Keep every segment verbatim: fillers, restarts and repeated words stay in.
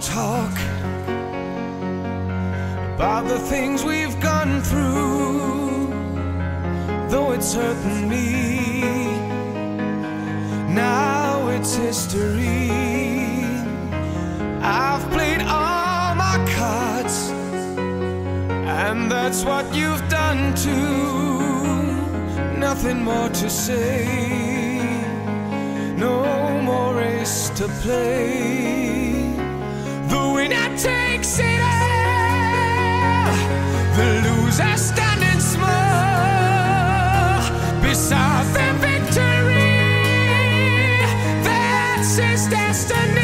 talk about the things we've gone through, though it's hurting me. Now it's history. I've played all my cards, and that's what you've done too. Nothing more to say, no more race to play. The winner takes it all, the loser standing small beside the victory. That's his destiny.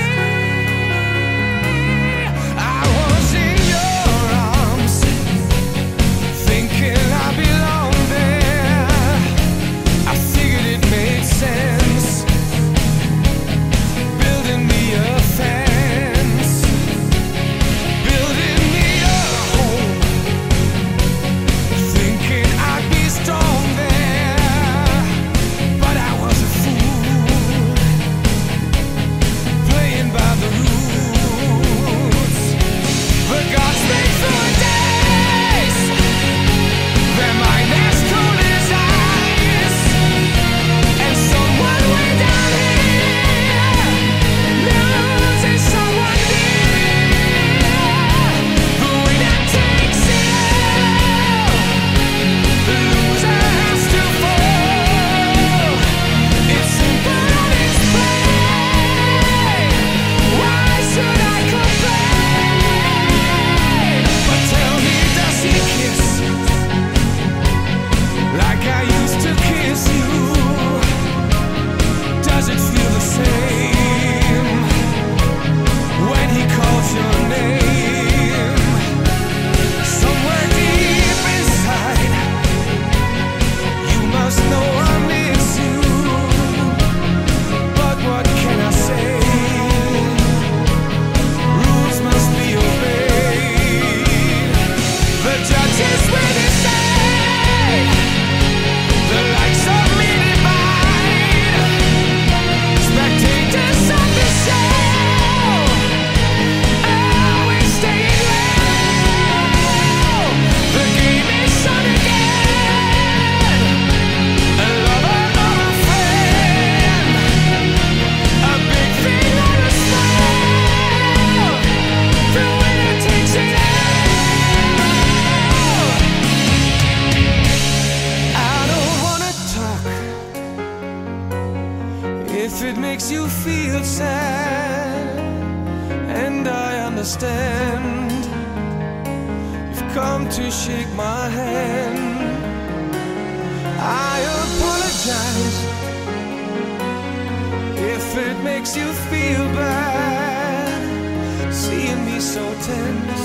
I was in your arms, thinking I belonged there. I figured it made sense, building me a fence, building me a home, thinking I'd be strong there. But I was a fool, playing by the rules. The gods make through days, their mind as cool as ice, and someone way down here loses someone dear. The winner takes it all, the loser has to fall. It's simple and it's plain. Why should I complain? But tell me, does he kiss like I used to kiss you? Does it feel the same when he calls your name? Somewhere deep inside, you must know I miss you. But what can I say? Rules must be obeyed. The judges will decide. The likes of me divide. Spectators of the show always staying low. The game is on again. A lover or a friend, a big thing or a small, the winner takes it all. I don't wanna talk if it makes you feel sad, and I understand. You've come to shake my hand. I apologize if it makes you feel bad, seeing me so tense,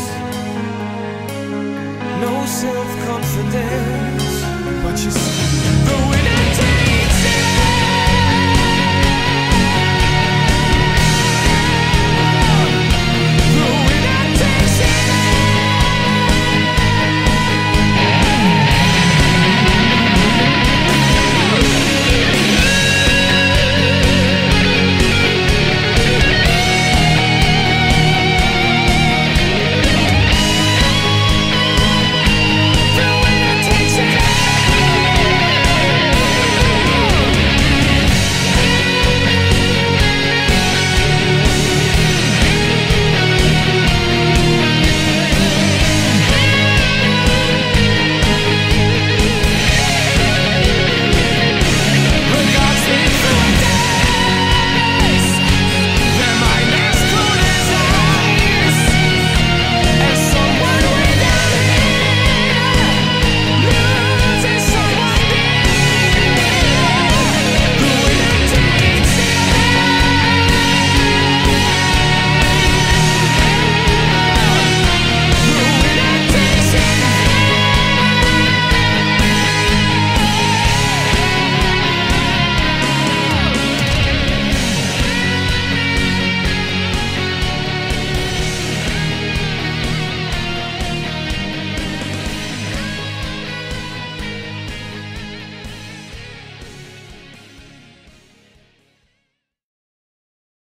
no self-confidence. But you see, the winner